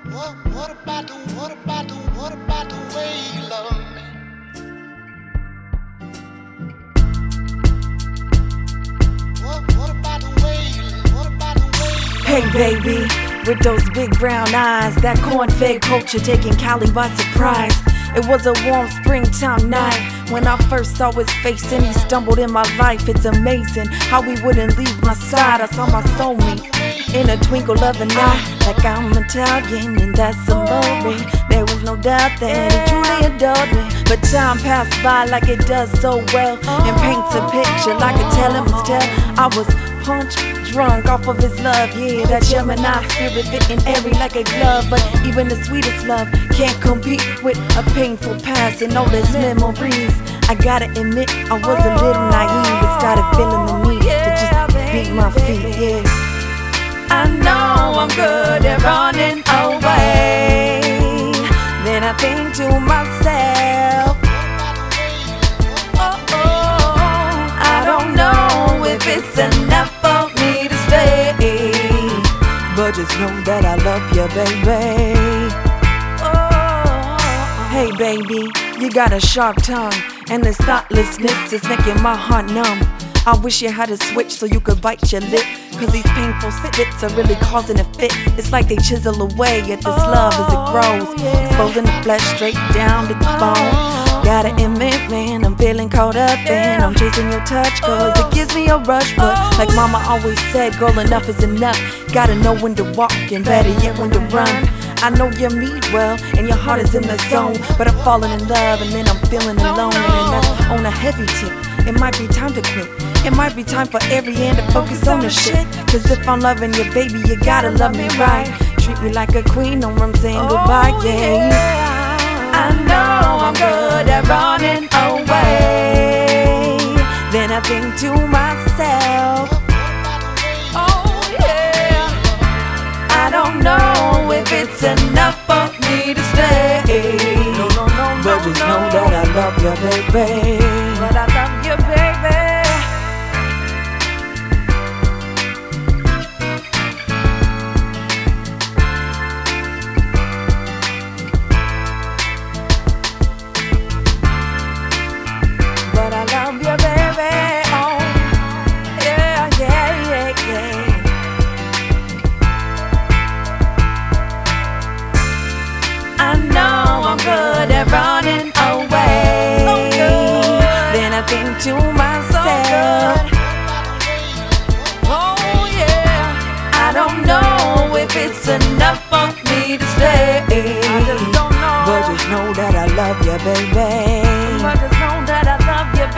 What about the way you love me? What about the way you Hey baby, with those big brown eyes, that corn-fed culture taking Cali by surprise. It was a warm springtime night when I first saw his face and he stumbled in my life. It's amazing how he wouldn't leave my side. I saw my soulmate in a twinkle of an eye, like I'm Italian and that's amore. There was no doubt that he truly adored me, but time passed by like it does so well and paints a picture like a teleman's tell. I was punch drunk off of his love, yeah, that Gemini spirit fitting airy like a glove. But even the sweetest love can't compete with a painful past and all its memories. I gotta admit, I was a little naive and started feeling the need to just beat my feet, yeah. I know I'm good at running away, then I think to myself, I don't know if it's enough for me to stay, but just know that I love you, baby. Hey baby, you got a sharp tongue, and this thoughtlessness is making my heart numb. I wish you had a switch so you could bite your lip, cause these painful spits are really causing a fit. It's like they chisel away at this love as it grows, exposing the flesh straight down to the bone. Gotta admit, man, I'm feeling caught up and I'm chasing your touch, cause it gives me a rush. But like mama always said, girl, enough is enough. Gotta know when to walk and better yet when to run. I know you mean well and your heart is in the zone, but I'm falling in love and then I'm feeling alone, and that's on a heavy tip. It might be time to quit. It might be time for every end to focus on the shit. Cause if I'm loving you, baby, you gotta love me right. Treat me like a queen, no, I'm saying goodbye, yeah. I know I'm good at running away, then I think to myself, oh yeah, I don't know if it's enough for me to stay, but just know that I love you, baby. But I love you, baby. But I love you, baby. Oh, yeah, yeah, yeah, yeah. I know I'm good at running away, then I think to myself, oh yeah, I don't know if it's enough for me to stay, I just don't know, but just know that I love you, baby. But just know that I love you,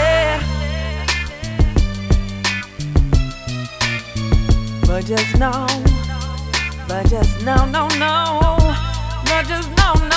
baby. But just know, no, but just know,